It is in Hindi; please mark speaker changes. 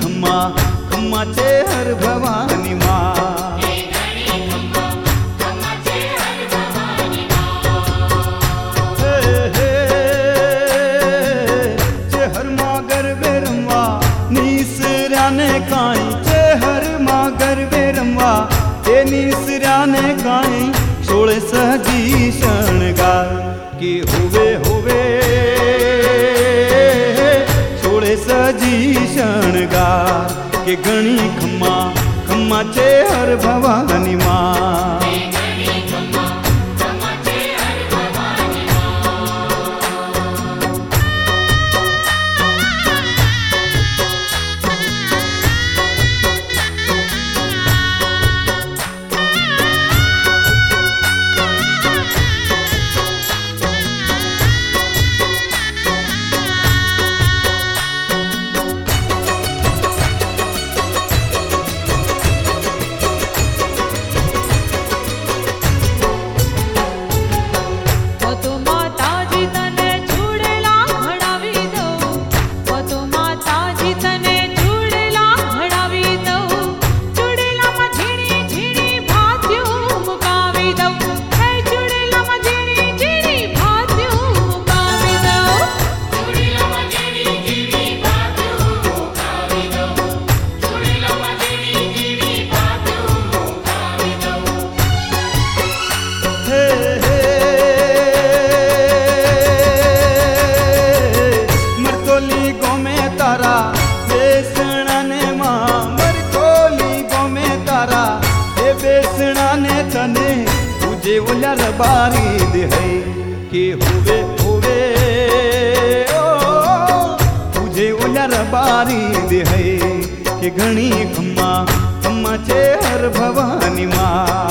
Speaker 1: खम्मा खम्मा छे हर भवानी माँ। काई चेहर मागर बेरमवा ते निसराने काई सोळे सजी शणगार की होवे होवे सोळे सजी शणगार के घणी खम्मा खम्मा चेहर भवानी माँ। तुझे ओल्या रबारी दे है के होवे होवे ओ तुझे ओल्या रबारी दे है के घणी खम्मा खम्मा छे हर भवानी माँ।